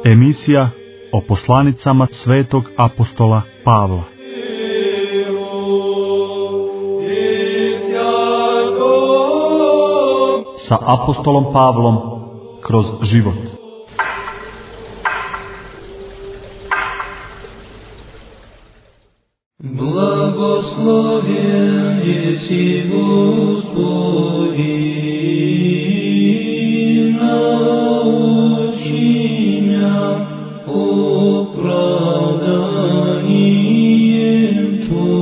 Emisija o poslanicama svetog apostola Pavla. Sa apostolom Pavlom kroz život. Blagosloven jesi Gospodi, nauči mja opravdanjem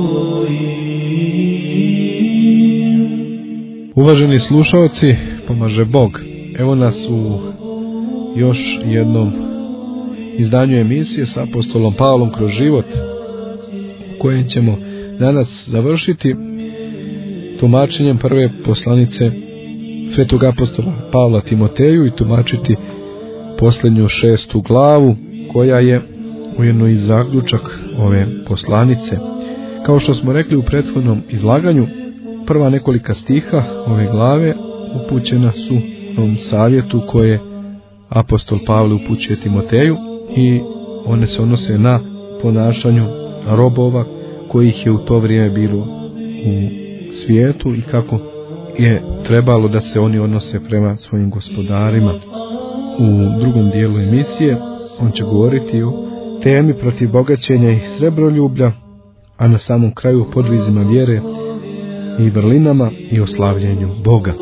Tvojim. Uvaženi slušalci, pomaže Bog. Evo nas u još jednom izdanju emisije sa apostolom Pavlom kroz život, kojem ćemo danas završiti tumačenjem prve poslanice svetog apostola Pavla Timoteju i tumačiti posljednju 6. glavu, koja je ujedno i zaključak ove poslanice. Kao što smo rekli u prethodnom izlaganju, prva nekolika stiha ove glave upućena su onom savjetu koje apostol Pavle upućuje Timoteju i one se odnose na ponašanju robova kojih je u to vrijeme bilo u svijetu i kako je trebalo da se oni odnose prema svojim gospodarima. U drugom dijelu emisije on će govoriti o temi protiv bogaćenja i srebroljublja, a na samom kraju o podvizima vjere i vrlinama i o slavljenju Boga.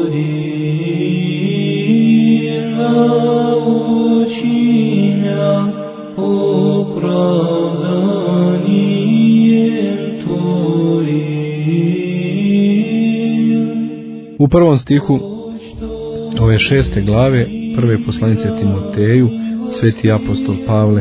U prvom stihu ove 6. glave prve poslanice Timoteju sveti apostol Pavle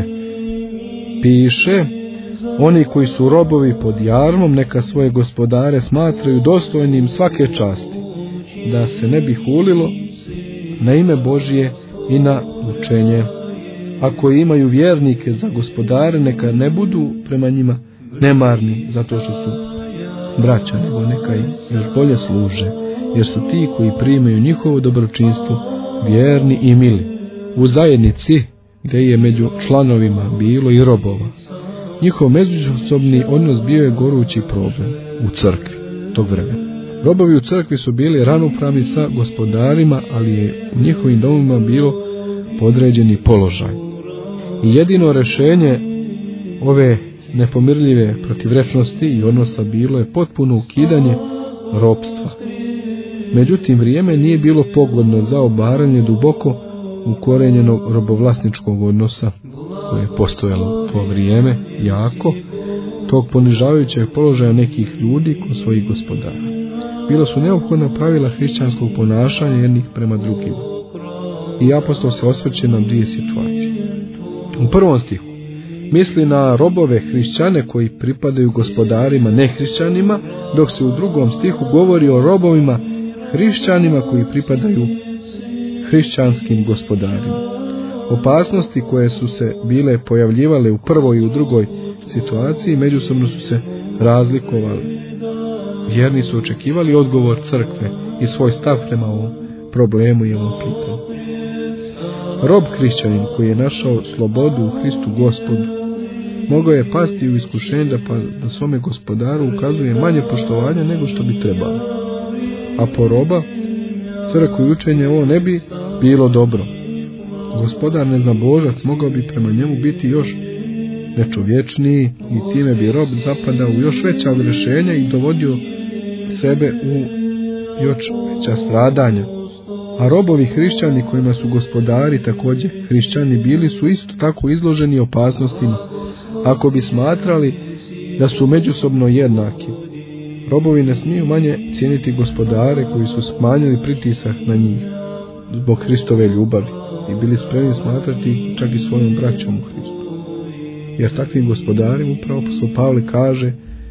piše: oni koji su robovi pod jarmom neka svoje gospodare smatraju dostojnim svake časti, da se ne bi hulilo na ime Božje i na učenje. Ako imaju vjernike za gospodare, neka ne budu prema njima nemarni zato što su braća, nego neka im još bolje služe, jer su ti koji primaju njihovo dobročinstvo vjerni i mili. U zajednici gdje je među članovima bilo i robova, njihov međusobni odnos bio je gorući problem u crkvi tog vremena. Robovi u crkvi su bili ravnopravni sa gospodarima, ali je u njihovim domovima bilo podređeni položaj. I jedino rješenje ove nepomirljive protivrečnosti i odnosa bilo je potpuno ukidanje ropstva. Međutim, vrijeme nije bilo pogodno za obaranje duboko ukorenjenog robovlasničkog odnosa koje je postojalo u to vrijeme jako, tog ponižavajućeg položaja nekih ljudi kod svojih gospodara. Bila su neophodna pravila hrišćanskog ponašanja jednih prema drugima. I apostol se osvrće na dvije situacije. U prvom stihu misli na robove hrišćane koji pripadaju gospodarima nehrišćanima, dok se u drugom stihu govori o robovima hrišćanima koji pripadaju hrišćanskim gospodarima. Opasnosti koje su se bile pojavljivale u prvoj i u drugoj situaciji međusobno su se razlikovali. Vjerni su očekivali odgovor crkve i svoj stav prema ovom problemu i ovom pitanju. Rob hrišćanin koji je našao slobodu u Hristu Gospodu mogao je pasti u iskušenje da svome gospodaru ukazuje manje poštovanja nego što bi trebalo. A po roba crkvu i učenje ovo ne bi bilo dobro. Gospodar neznabožac mogao bi prema njemu biti još nečovječniji i time bi rob zapadao u još veća grešenja i dovodio sebe u još veća stradanja. A robovi hrišćani kojima su gospodari također hrišćani bili su isto tako izloženi opasnostima ako bi smatrali da su međusobno jednaki. Robovi ne smiju manje cijeniti gospodare koji su smanjili pritisak na njih zbog Hristove ljubavi i bili spremni smatrati čak i svojom braćom u Hristu. Jer takvim gospodarima upravo apostol Pavle kaže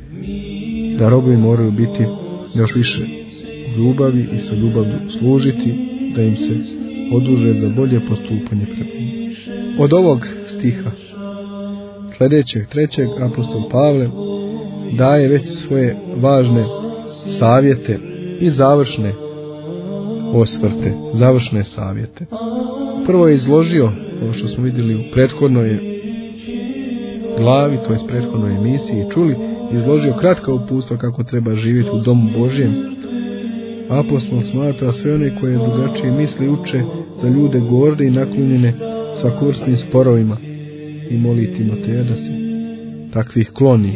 da robovi moraju biti još više u ljubavi i sa ljubavlju služiti, da im se oduže za bolje postupanje pred njim. Od ovog stiha sljedećeg 3. apostol Pavle daje već svoje važne savjete i završne osvrte, završne savjete. Prvo je izložio kao što smo vidjeli u prethodnoj glavi, to je prethodnoj emisiji čuli, izložio kratka uputstva kako treba živjeti u domu Božjem. Apostol smatra sve one koje drugačije misli uče za ljude gorde i naklonjene svakorskim sporovima i moli Timoteja da se takvih kloni.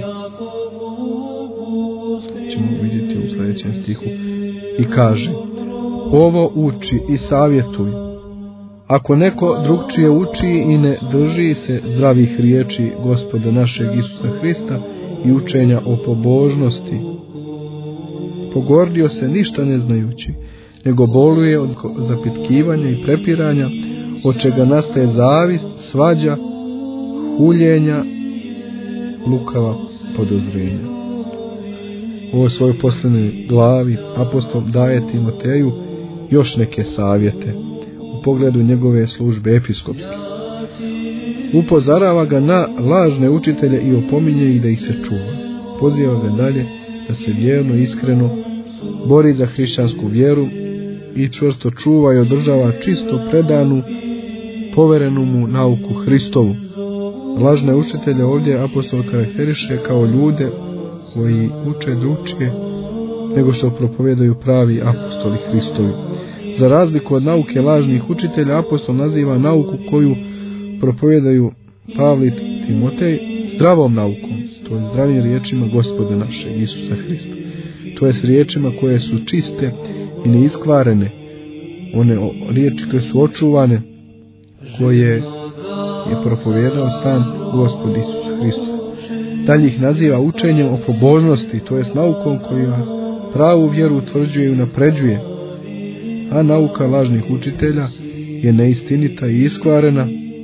Ćemo vidjeti u sljedećem stihu. I kaže: ovo uči i savjetuj. Ako neko drugčije uči i ne drži se zdravih riječi Gospoda našeg Isusa Hrista i učenja o pobožnosti, pogordio se ništa ne znajući, nego boluje od zapitkivanja i prepiranja, od čega nastaje zavist, svađa, huljenja, lukava podozrenja. U ovoj svojoj posljednjoj glavi apostol daje Timoteju još neke savjete u pogledu njegove službe episkopske. Upozorava ga na lažne učitelje i opominje ih da ih se čuva. Poziva ga dalje da se vjerno i iskreno bori za hrišćansku vjeru i čvrsto čuva i održava čisto predanu, poverenu mu nauku Hristovu. Lažne učitelje ovdje apostol karakteriše kao ljude koji uče drugčije nego što propovijedaju pravi apostoli Hristovi. Za razliku od nauke lažnih učitelja, apostol naziva nauku koju propovijedaju Pavle i Timotej zdravom naukom, to je zdravim riječima Gospoda našeg Isusa Hrista. To je s riječima koje su čiste i neiskvarene, one riječi koje su očuvane, koje je propovijedao sam Gospod Isus Hristos. Dalje ih naziva učenjem o pobožnosti, to je s naukom koja pravu vjeru utvrđuje i unapređuje, a nauka lažnih učitelja je neistinita i iskvarena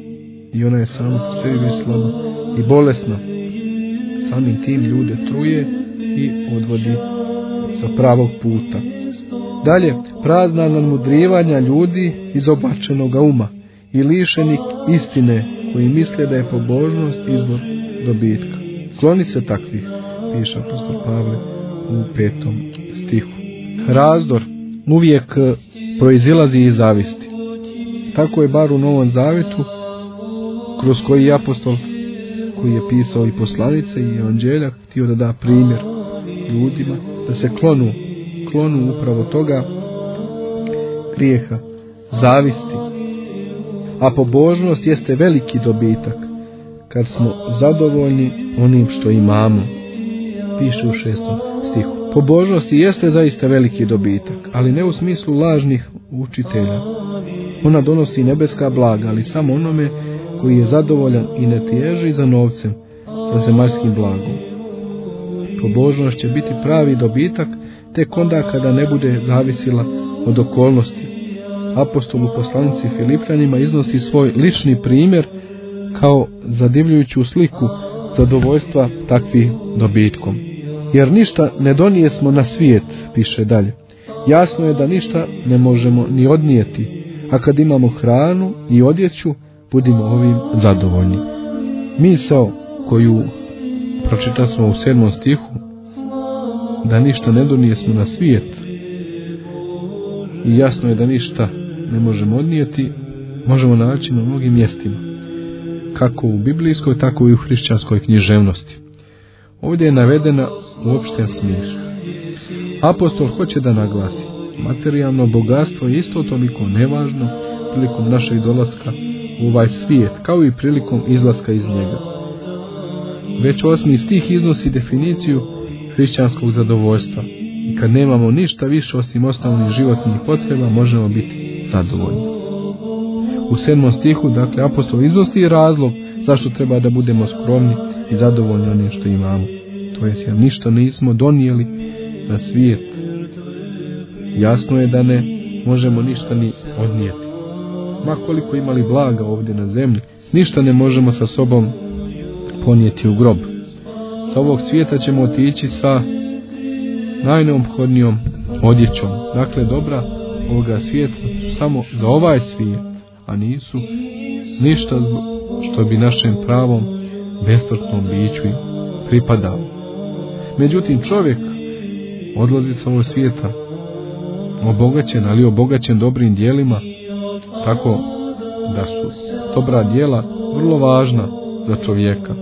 i ona je sama po sebi slaba i bolesna. Samim tim ljude truje i odvodi sa pravog puta. Dalje, prazna nadmudrivanja ljudi izobačenoga uma i lišenih istine koji misle da je pobožnost izvor dobitka. Kloni se takvih, piše apostol Pavle u 5. stihu. Razdor uvijek proizilazi iz zavisti. Tako je bar u Novom Zavetu, kroz koji apostol, koji je pisao i poslanice i evanđelja, htio da da primjer ljudima, da se klonu upravo toga grijeha, zavisti. A pobožnost jeste veliki dobitak, kad smo zadovoljni onim što imamo, piše u 6. stihu. Pobožnost jeste zaista veliki dobitak, ali ne u smislu lažnih učitelja. Ona donosi nebeska blaga, ali samo onome koji je zadovoljan i ne teži za novcem, za zemaljskim blagom. Pobožnost će biti pravi dobitak tek onda kada ne bude zavisila od okolnosti. Apostol u poslanici Filipljanima iznosi svoj lični primjer kao zadivljujuću sliku zadovoljstva takvih dobitkom. Jer ništa ne donijesmo na svijet, piše dalje. Jasno je da ništa ne možemo ni odnijeti, a kad imamo hranu i odjeću, budimo ovim zadovoljni. Misao koju pročita smo u 7. stihu, da ništa ne donijesmo na svijet, i jasno je da ništa ne možemo odnijeti, možemo naći na mnogim mjestima, kako u biblijskoj, tako i u hrišćanskoj književnosti. Ovdje je navedena uopšten smisao. Apostol hoće da naglasi, materijalno bogatstvo je isto toliko nevažno prilikom našeg dolaska u ovaj svijet, kao i prilikom izlaska iz njega. Već 8. stih iznosi definiciju hrišćanskog zadovoljstva. I kad nemamo ništa više osim osnovnih životnih potreba, možemo biti zadovoljni. U 7. stihu, dakle, apostol iznosi razlog zašto treba da budemo skromni i zadovoljni onim što imamo. To jest, jer ništa nismo donijeli na svijet. Jasno je da ne možemo ništa ni odnijeti. Ma koliko imali blaga ovdje na zemlji, ništa ne možemo sa sobom ponijeti u grob. Sa ovog svijeta ćemo otići sa najneophodnijom odjećom. Dakle, dobra ovoga svijeta su samo za ovaj svijet, a nisu ništa što bi našem pravom besmrtnom biću pripadao. Međutim, čovjek odlazi sa ovog svijeta obogaćen, ali obogaćen dobrim dijelima, tako da su dobra djela vrlo važna za čovjeka.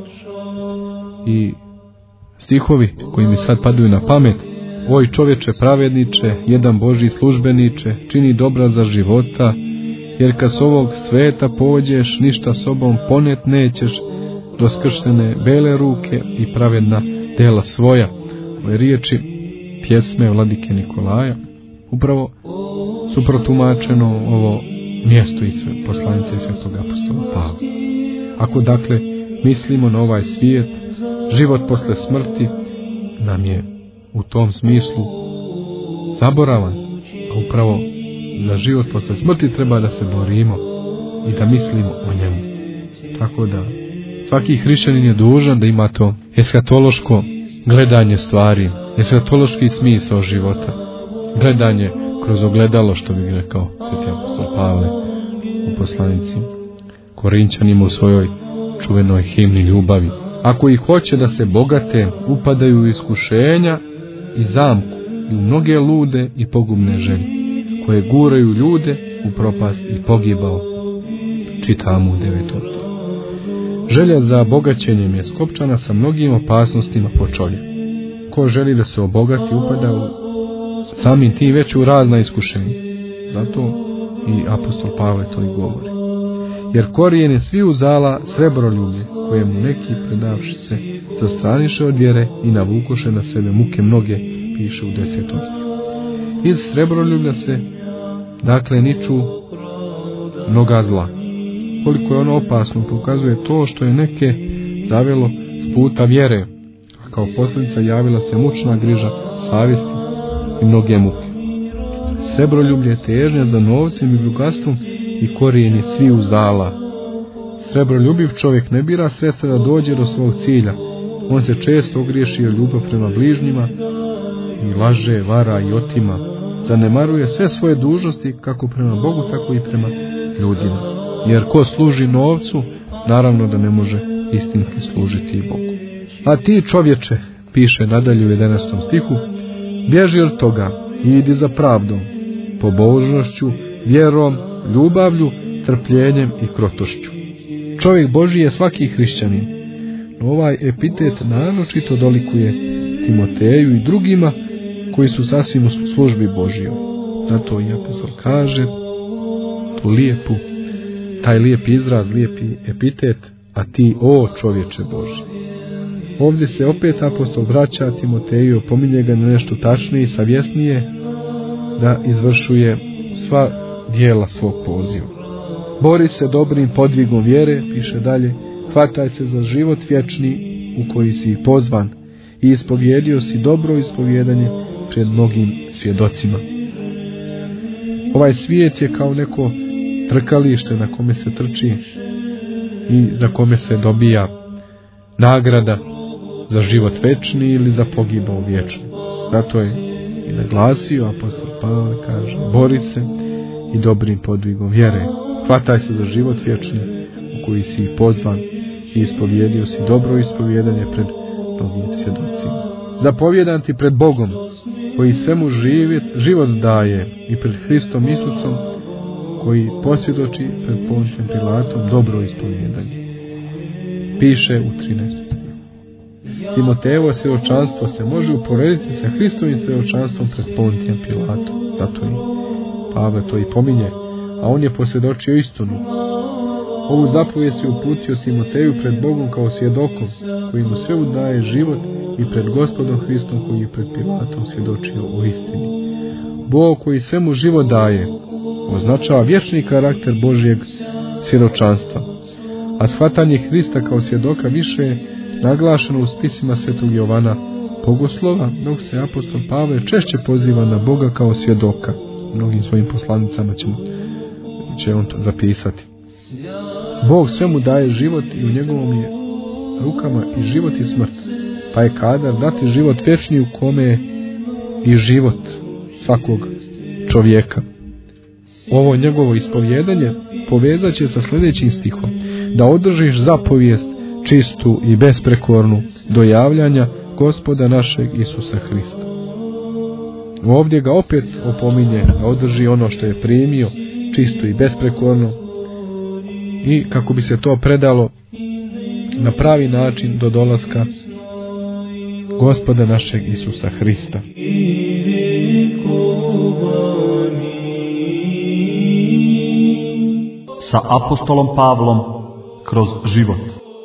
I stihovi koji mi sad padaju na pamet: oj čovječe pravedniče, jedan Božji službeniče, čini dobra za života, jer kad s ovog sveta pođeš, ništa sobom ponet nećeš, do skrštene bele ruke i pravedna djela svoja. Ove riječi pjesme Vladike Nikolaja upravo su protumačeno ovo mjesto iz poslanice svetog apostola Pavla. Ako dakle mislimo na ovaj svijet, život posle smrti nam je u tom smislu zaboravan, a upravo za život posle smrti treba da se borimo i da mislimo o njemu. Tako da svaki hrišćanin je dužan da ima to eskatološko gledanje stvari, eskatološki smisao života, gledanje kroz ogledalo, što bi rekao sveti apostol Pavle u poslanici Korinćanima u svojoj čuvenoj himni ljubavi. Ako ih hoće da se bogate, upadaju u iskušenja i zamku i u mnoge lude i pogubne želje, koje guraju ljude u propast i pogibao. Čitamo u 9. stihu. Želja za bogaćenjem je skopčana sa mnogim opasnostima po čovjeku. Ko želi da se obogati, upada u samim tim već u razna iskušenja. Zato i apostol Pavle to i govori. Jer korijen je sviju zala srebroljublje, kojemu neki predavši se zastraniše od vjere i navukoše na sebe muke mnoge, piše u 10. stihu. Iz srebroljublja se dakle niču mnoga zla. Koliko je ono opasno pokazuje to što je neke zavelo s puta vjere, a kao posljedica javila se mučna griža savjesti i mnoge muke. Srebroljublje je težnja za novcem i bogatstvom i korijen je sviju zala. Srebroljubiv čovjek ne bira sredstva da dođe do svog cilja. On se često ogriješi o ljubav prema bližnjima i laže, vara i otima. Zanemaruje sve svoje dužnosti kako prema Bogu, tako i prema ljudima. Jer ko služi novcu, naravno da ne može istinski služiti i Bogu. A ti čovječe, piše nadalje u 11. stihu, bježi od toga i idi za pravdom, pobožnošću, vjerom, ljubavlju, trpljenjem i krotošću. Čovjek Božji je svaki hrišćanin. Ovaj epitet naročito dolikuje Timoteju i drugima koji su sasvim u službi Božjoj. Zato i apostol kaže tu taj lijepi izraz, lijepi epitet: a ti, o čovječe Božji. Ovdje se opet apostol vraća Timoteju, opominje ga na nešto tačnije i savjesnije da izvršuje sva djela svog poziva. Bori se dobrim podvigom vjere, piše dalje, hvataj se za život vječni u koji si pozvan i ispovjedio si dobro ispovjedanje pred mnogim svjedocima. Ovaj svijet je kao neko trkalište na kome se trči i za kome se dobija nagrada za život večni ili za pogibao vječni. Zato je i naglasio apostol Pavle, kaže, bori se i dobrim podvigom vjere, hvataj se za život vječni u koji si pozvan i ispovjedio si dobro ispovjedanje pred mnogim svjedocima. Zapovjedam ti pred Bogom koji svemu život daje i pred Hristom Isusom koji posvjedoči pred Pontijem Pilatom dobro ispovjedanje. Piše u 13. stihu. Timotejevo svjedočanstvo se može uporediti sa Hristovim svjedočanstvom pred Pontijem Pilatom. Zato i Pavle to i pominje, a on je posvjedočio istinu. Ovu zapovijed se uputio Timoteju pred Bogom kao svjedokom, koji mu sve daje život, i pred Gospodom Hristom koji je pred Pilatom svjedočio o istini. Bog koji svemu život daje označava vječni karakter Božjeg svjedočanstva, a shvatanje Hrista kao svjedoka više je naglašeno u spisima svetog Jovana Bogoslova, dok se apostol Pavle češće poziva na Boga kao svjedoka. Mnogim svojim poslanicama će on to zapisati. Bog svemu daje život i u njegovom je rukama i život i smrt, pa je kadar dati život vječni u kome je i život svakog čovjeka. Ovo njegovo ispovjedanje povezat će sa sljedećim stihom: da održiš zapovijest čistu i besprekornu do javljanja Gospoda našeg Isusa Hrista. Ovdje ga opet opominje da održi ono što je primio čisto i besprekorno i kako bi se to predalo na pravi način do dolaska Gospoda našeg Isusa Hrista. Sa apostolom Pavlom kroz život.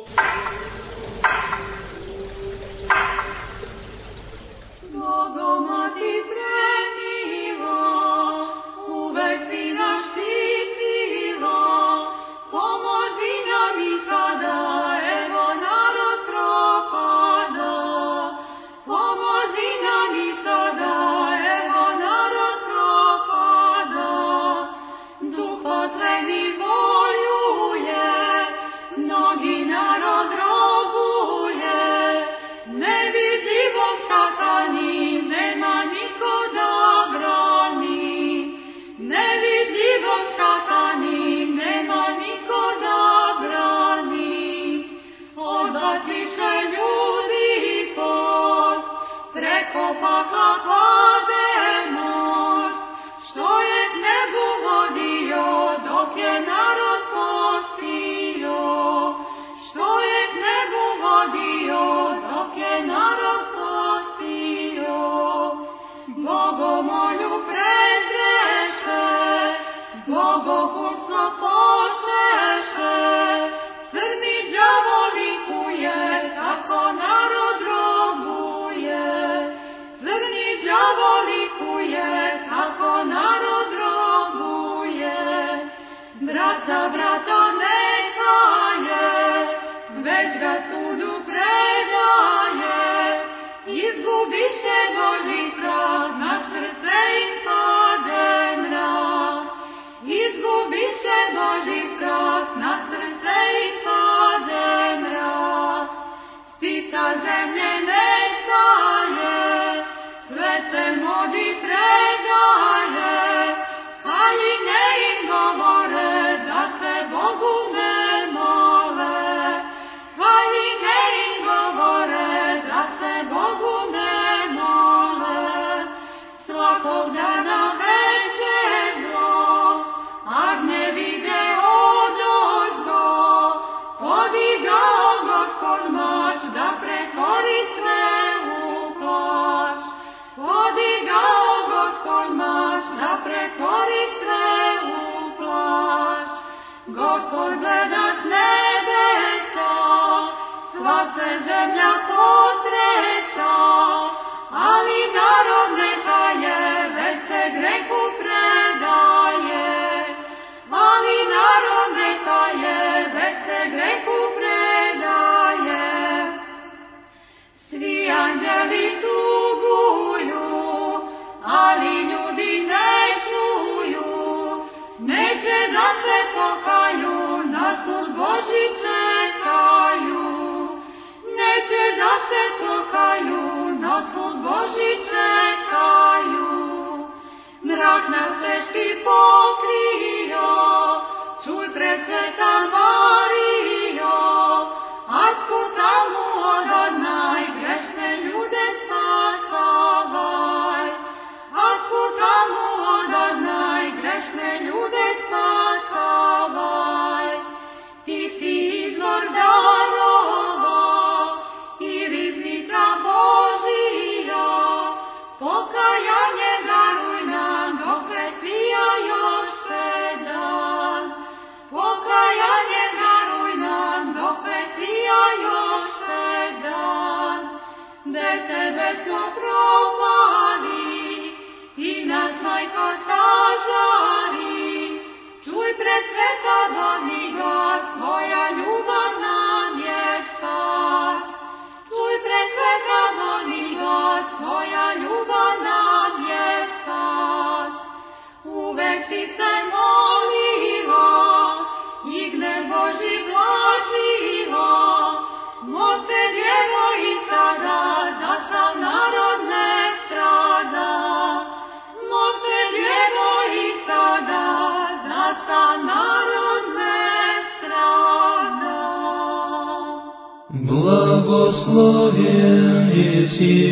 Благословен еси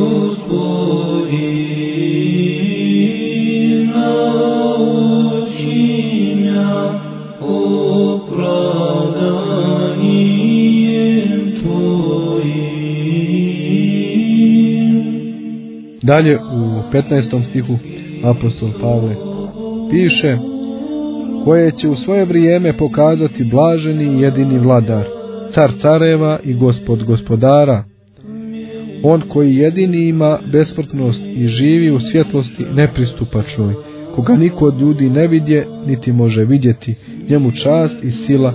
Господи, научи меня, о Dalje u 15. stihu apostol Pavle piše: koje će u svoje vrijeme pokazati blaženi i jedini vladar, car careva i gospod gospodara, on koji jedini ima besmrtnost i živi u svjetlosti nepristupačnoj, koga niko od ljudi ne vidje niti može vidjeti, njemu čast i sila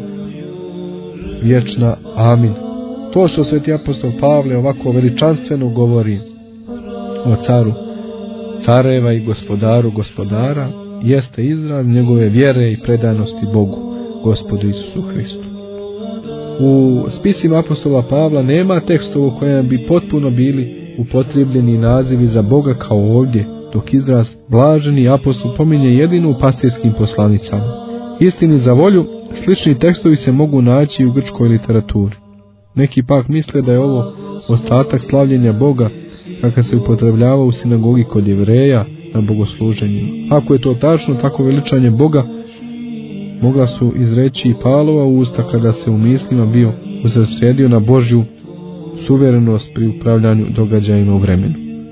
vječna. Amin. To što sveti apostol Pavle ovako veličanstveno govori o caru careva i gospodaru gospodara jeste izraz njegove vjere i predanosti Bogu, Gospodu Isusu Hristu. U spisima apostola Pavla nema tekstova u kojem bi potpuno bili upotrijebljeni nazivi za Boga kao ovdje, dok izraz blaženi apostol pominje jedino u pastirskim poslanicama. Istini za volju, slični tekstovi se mogu naći u grčkoj literaturi. Neki pak misle da je ovo ostatak slavljenja Boga kakav se upotrebljava u sinagogi kod Jevreja na bogosluženjima. Ako je to tačno, tako veličanje Boga mogla su izreći i Pavlova usta kada se u mislima bio usredsredio na Božju suverenost pri upravljanju događajima u vremenu.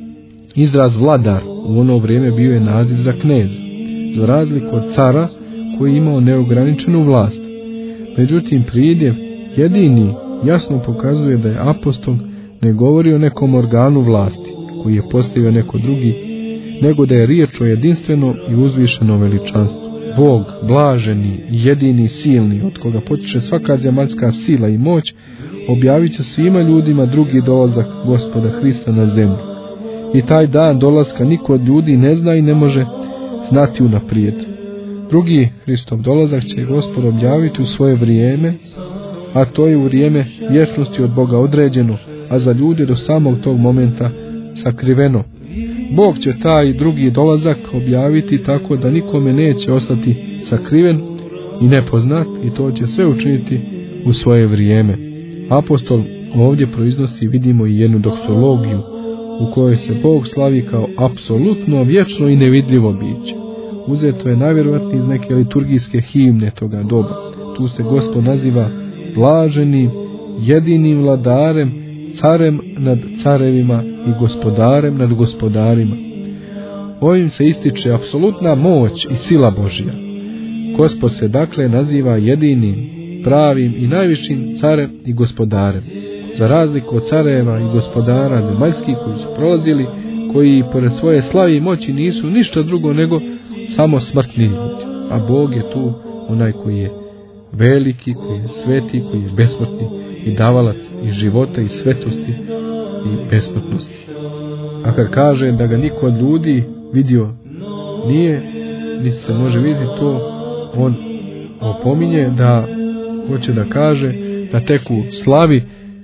Izraz vladar u ono vrijeme bio je naziv za kneza, za razliku od cara koji je imao neograničenu vlast. Međutim, pridjev jedini jasno pokazuje da je apostol ne govori o nekom organu vlasti koji je postavio neko drugi, nego da je riječ o jedinstvenom i uzvišenom veličanstvu. Bog, blaženi i jedini silni, od koga potiče svaka zemaljska sila i moć, objavit će svima ljudima drugi dolazak Gospoda Hrista na zemlju. I taj dan dolaska niko od ljudi ne zna i ne može znati unaprijed. Drugi Hristov dolazak će Gospod objaviti u svoje vrijeme, a to je u vrijeme vječnosti od Boga određeno, a za ljude do samog tog momenta sakriveno. Bog će taj drugi dolazak objaviti tako da nikome neće ostati sakriven i nepoznat, i to će sve učiniti u svoje vrijeme. Apostol ovdje proiznosi, vidimo, i jednu doksologiju u kojoj se Bog slavi kao apsolutno vječno i nevidljivo biće. Uzeto je najvjerojatnije iz neke liturgijske himne toga doba. Tu se Gospod naziva blaženim, jedinim vladarem, carem nad carevima i gospodarem nad gospodarima. Ovim se ističe apsolutna moć i sila Božja. Gospod se dakle naziva jedinim, pravim i najvišim carem i gospodarem. Za razliku od careva i gospodara zemaljskih koji su prolazili, koji pored svoje slave i moći nisu ništa drugo nego samo smrtni ljudi. A Bog je tu onaj koji je veliki, koji je sveti, koji je besmrtni i davalac i života i svetosti i besmrtnosti. A kad kaže da ga niko od ljudi vidio nije, niti se može vidjeti, to on opominje da hoće da kaže da tek u slavi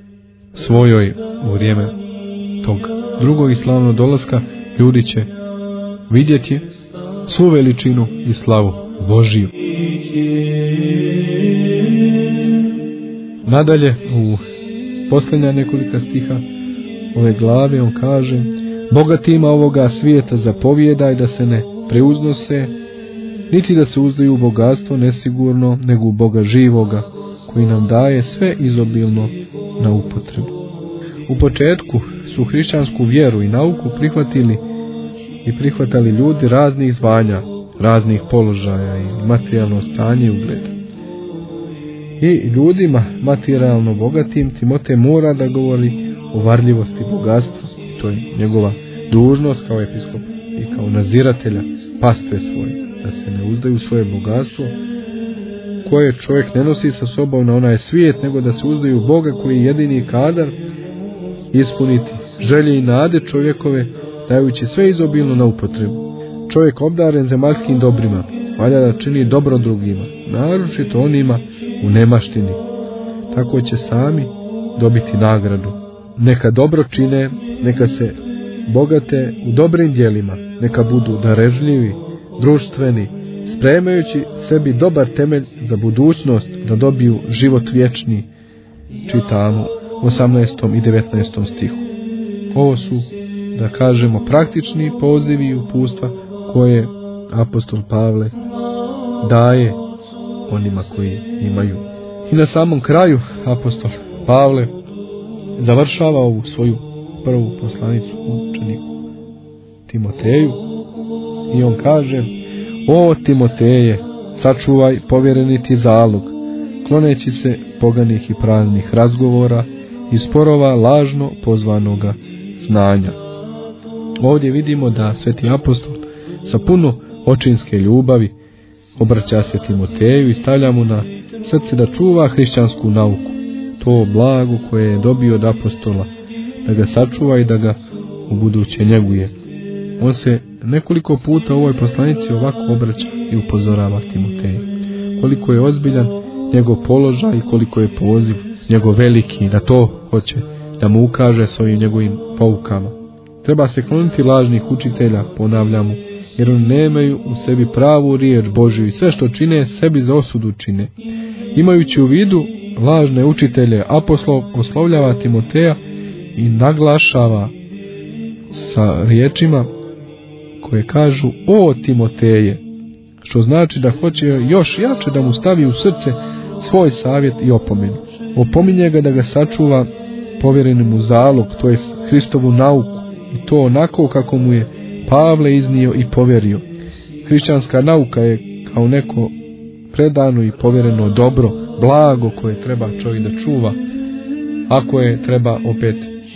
svojoj u vrijeme tog drugog i slavnog dolaska ljudi će vidjeti svu veličinu i slavu Božiju. Nadalje, u posljednja nekolika stiha ove glave on kaže: bogatima ovoga svijeta zapovjedaj da se ne preuznose, niti da se uzdaju u bogatstvo nesigurno, nego u Boga živoga, koji nam daje sve izobilno na upotrebu. U početku su hrišćansku vjeru i nauku prihvatali ljudi raznih zvanja, raznih položaja i materijalno stanje i ugled. I ljudima materijalno bogatim Timotej mora da govori o varljivosti bogatstva. To je njegova dužnost kao episkop i kao nadziratelja pastve svoje, da se ne uzdaju u svoje bogatstvo koje čovjek ne nosi sa sobom na onaj svijet, nego da se uzdaju u Boga koji je jedini kadar ispuniti želje i nade čovjekove, dajući sve izobilno na upotrebu. Čovjek obdaren zemaljskim dobrima valja da čini dobro drugima, naročito onima u nemaštini. Tako će sami dobiti nagradu. Neka dobro čine, neka se bogate u dobrim djelima, neka budu darežljivi, društveni, spremajući sebi dobar temelj za budućnost da dobiju život vječni, čitamo u 18. i 19. stihu. Ovo su, da kažemo, praktični pozivi i upustva koje apostol Pavle daje onima koji imaju. I na samom kraju apostol Pavle završava ovu svoju prvu poslanicu učeniku Timoteju i on kaže: o Timoteje, sačuvaj povjereni ti zalog, kloneći se poganih i praznih razgovora i sporova lažno pozvanoga znanja. Ovdje vidimo da sveti apostol sa puno očinske ljubavi obraća se Timoteju i stavlja mu na srce da čuva hrišćansku nauku, to blago koje je dobio od apostola, da ga sačuva i da ga u buduće njeguje. On se nekoliko puta u ovoj poslanici ovako obraća i upozorava Timoteju koliko je ozbiljan njegov položaj i koliko je poziv njegov veliki, da to hoće da mu ukaže s ovim njegovim poukama. Treba se kloniti lažnih učitelja, ponavljamo, jer oni nemaju u sebi pravu riječ Božju i sve što čine sebi za osudu čine. Imajući u vidu lažne učitelje, apostol oslovljava Timoteja i naglašava sa riječima koje kažu: o Timoteje, što znači da hoće još jače da mu stavi u srce svoj savjet i opomenu. Opominje ga da ga sačuva povjereni mu zalog, to je Hristovu nauku, i to onako kako mu je Pavle iznio i povjerio. Hrišćanska nauka je kao neko predano i povjereno dobro, blago koje treba čovjek da čuva, a koje treba opet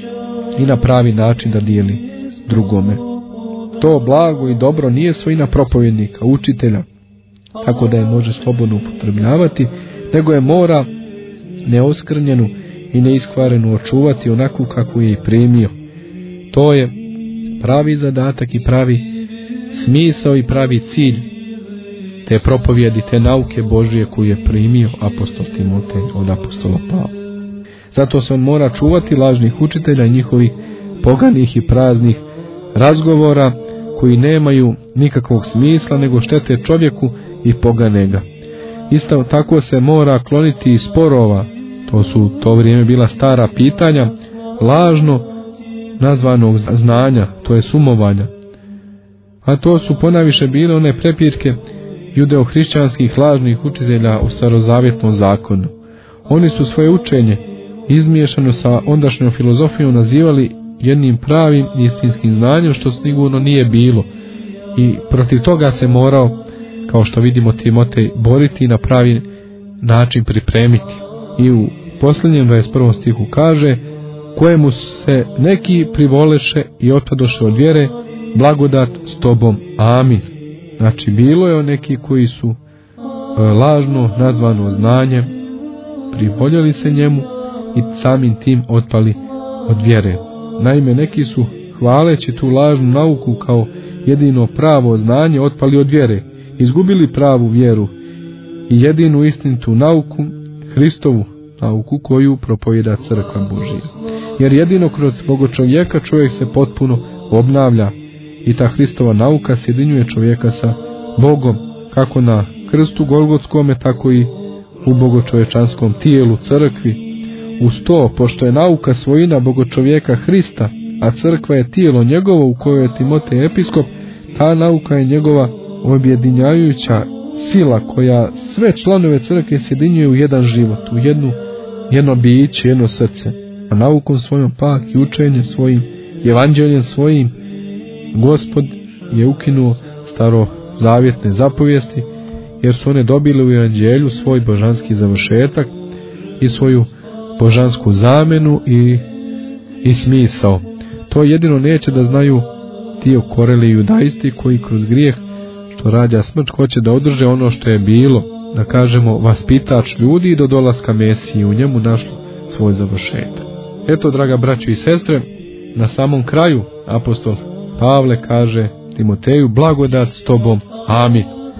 i na pravi način da dijeli drugome. To blago i dobro nije svojina propovjednika, učitelja, tako da je može slobodno upotrebljavati, nego je mora neoskrnjenu i neiskvarenu očuvati onako kako je i primio. To je pravi zadatak i pravi smisao i pravi cilj te propovjedi, te nauke Božije koju je primio apostol Timotej od apostola Pavla. Zato se on mora čuvati lažnih učitelja i njihovih poganih i praznih razgovora koji nemaju nikakvog smisla nego štete čovjeku i pogane ga. Isto tako se mora kloniti i sporova, to su u to vrijeme bila stara pitanja, lažno nazvanog znanja, to je sumovanja. A to su ponajviše bile one prepirke judeo-hrišćanskih lažnih učitelja u starozavjetnom zakonu. Oni su svoje učenje izmiješano sa ondašnjom filozofijom nazivali jednim pravim istinskim znanjem, što sigurno nije bilo. I protiv toga se morao, kao što vidimo, Timotej boriti i na pravi način pripremiti. I u posljednjem 21. stihu kaže: kojemu se neki privoleše i otpadoše od vjere, blagodat s tobom, amin. Znači, bilo je neki koji su lažno nazvano znanje privoljeli se njemu i samim tim otpali od vjere. Naime, neki su, hvaleći tu lažnu nauku kao jedino pravo znanje, otpali od vjere, izgubili pravu vjeru i jedinu istinitu nauku, Hristovu nauku koju propovjeda crkva Božija. Jer jedino kroz bogočovjeka čovjek se potpuno obnavlja i ta Hristova nauka sjedinjuje čovjeka sa Bogom, kako na krstu Golgotskome, tako i u bogočovječanskom tijelu, crkvi. Uz to, pošto je nauka svojina bogočovjeka Hrista, a crkva je tijelo njegovo u kojoj je Timotej episkop, ta nauka je njegova objedinjajuća sila koja sve članove crkve sjedinjuje u jedan život, u jedno biće, jedno srce. A naukom svojom pak i učenjem svojim, evanđeljem svojim, Gospod je ukinuo starozavjetne zapovijesti, jer su one dobile u evanđelju svoj božanski završetak i svoju božansku zamenu i smisao. To jedino neće da znaju ti okoreli judaisti koji kroz grijeh što rađa smrt hoće da održe ono što je bilo, da kažemo vaspitač ljudi do dolaska Mesije, u njemu našlo svoj završetak. Eto, draga braćo i sestre, na samom kraju apostol Pavle kaže Timoteju: blagodat s tobom, amin.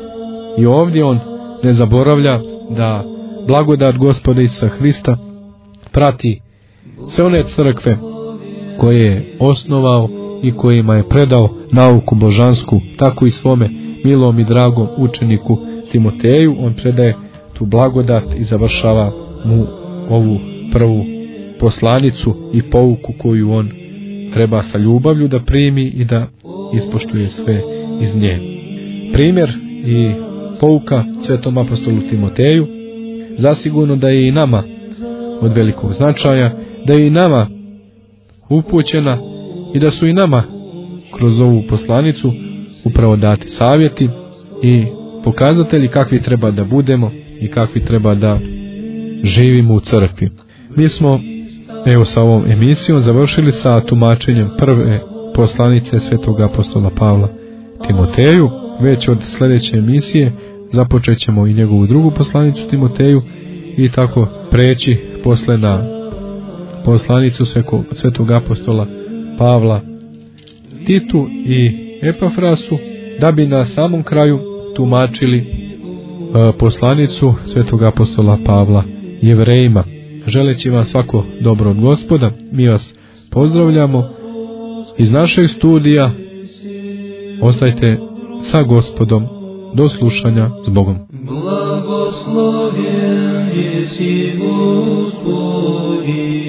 I ovdje on ne zaboravlja da blagodat Gospoda Isusa Hrista prati sve one crkve koje je osnovao i kojima je predao nauku božansku, tako i svome milom i dragom učeniku Timoteju. On predaje tu blagodat i završava mu ovu prvu poslanicu i pouku koju on treba sa ljubavlju da primi i da ispoštuje sve iz nje. Primjer i pouka svetom apostolu Timoteju zasigurno da je i nama od velikog značaja, da je i nama upućena i da su i nama kroz ovu poslanicu upravo dati savjeti i pokazatelji kakvi treba da budemo i kakvi treba da živimo u crkvi. Mi smo evo sa ovom emisijom završili sa tumačenjem prve poslanice svetog apostola Pavla Timoteju. Već od sljedeće emisije započet ćemo i njegovu drugu poslanicu Timoteju i tako preći posle na poslanicu svetog apostola Pavla Titu i Epafrasu, da bi na samom kraju tumačili poslanicu svetog apostola Pavla Jevrejima. Želeći vam svako dobro od Gospoda, mi vas pozdravljamo iz našeg studija. Ostajte sa Gospodom, do slušanja s Bogom. Blagoslovljen jesi Gospodi,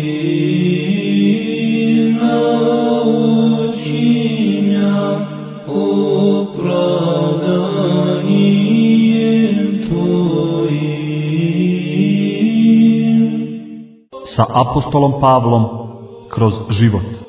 naučinja opravdanjem Tvojim. Sa apostolom Pavlom kroz život.